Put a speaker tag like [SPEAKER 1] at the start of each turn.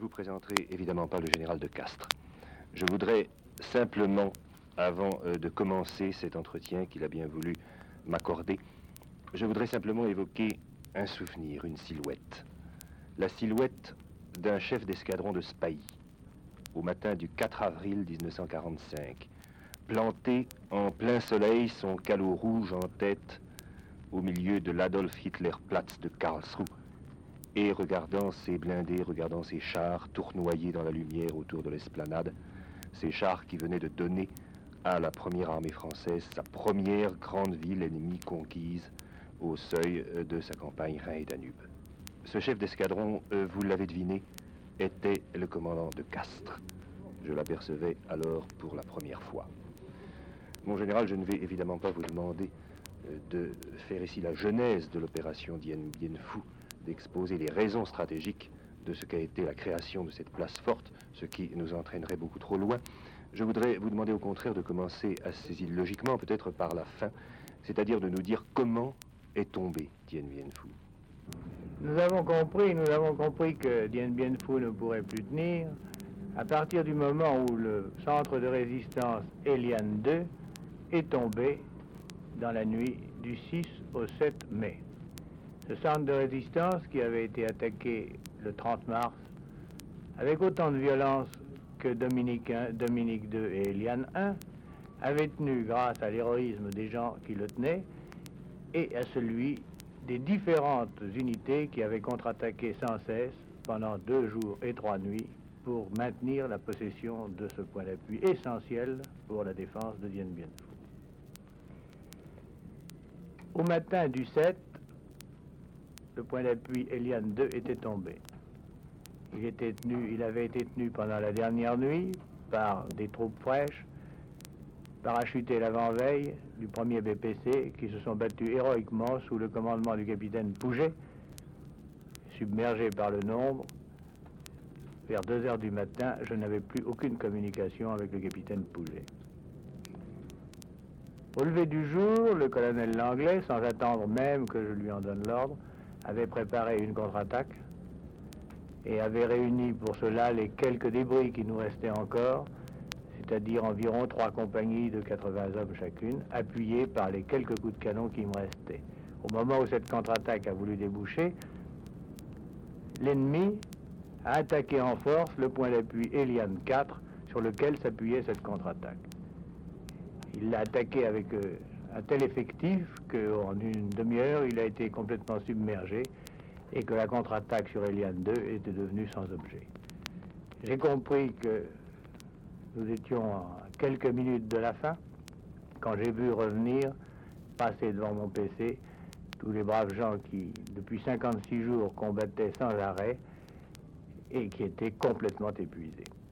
[SPEAKER 1] vous présenterai évidemment pas le général de Castres. Je voudrais simplement, avant de commencer cet entretien qu'il a bien voulu m'accorder, je voudrais simplement évoquer un souvenir, une silhouette. La silhouette d'un chef d'escadron de Spahis, au matin du 4 avril 1945, planté en plein soleil, son calot rouge en tête, au milieu de l'Adolf Hitler Platz de Karlsruhe, et regardant ses blindés, regardant ses chars tournoyer dans la lumière autour de l'esplanade, ces chars qui venaient de donner à la première armée française sa première grande ville ennemie conquise au seuil de sa campagne Rhin et Danube. Ce chef d'escadron, vous l'avez deviné, était le commandant de Castres. Je l'apercevais alors pour la première fois. Mon général, je ne vais évidemment pas vous demander de faire ici la genèse de l'opération Dien Bien Phu, d'exposer les raisons stratégiques de ce qu'a été la création de cette place forte, ce qui nous entraînerait beaucoup trop loin. Je voudrais vous demander au contraire de commencer assez logiquement, peut-être par la fin, c'est-à-dire de nous dire comment est tombé Dien Bien Phu.
[SPEAKER 2] Nous avons compris que Dien Bien Phu ne pourrait plus tenir à partir du moment où le centre de résistance Eliane II est tombé dans la nuit du 6 au 7 mai. Ce centre de résistance qui avait été attaqué le 30 mars avec autant de violence que Dominique II et Eliane I avait tenu grâce à l'héroïsme des gens qui le tenaient et à celui des différentes unités qui avaient contre-attaqué sans cesse pendant 2 jours et 3 nuits pour maintenir la possession de ce point d'appui essentiel pour la défense de Dien Bien Phu. Au matin du 7, le point d'appui Eliane II était tombé. Il avait été tenu pendant la dernière nuit par des troupes fraîches, parachutées l'avant-veille du 1er BPC, qui se sont battus héroïquement sous le commandement du capitaine Pouget, submergé par le nombre. Vers 2 heures du matin, je n'avais plus aucune communication avec le capitaine Pouget. Au lever du jour, le colonel Langlais, sans attendre même que je lui en donne l'ordre, avait préparé une contre-attaque et avait réuni pour cela les quelques débris qui nous restaient encore, c'est-à-dire environ 3 compagnies de 80 hommes chacune, appuyées par les quelques coups de canon qui me restaient. Au moment où cette contre-attaque a voulu déboucher, l'ennemi a attaqué en force le point d'appui Eliane IV sur lequel s'appuyait cette contre-attaque. Il l'a attaqué avec un tel effectif qu'en une demi-heure, il a été complètement submergé et que la contre-attaque sur Eliane II était devenue sans objet. J'ai compris que nous étions à quelques minutes de la fin quand j'ai vu revenir, passer devant mon PC, tous les braves gens qui, depuis 56 jours, combattaient sans arrêt et qui étaient complètement épuisés.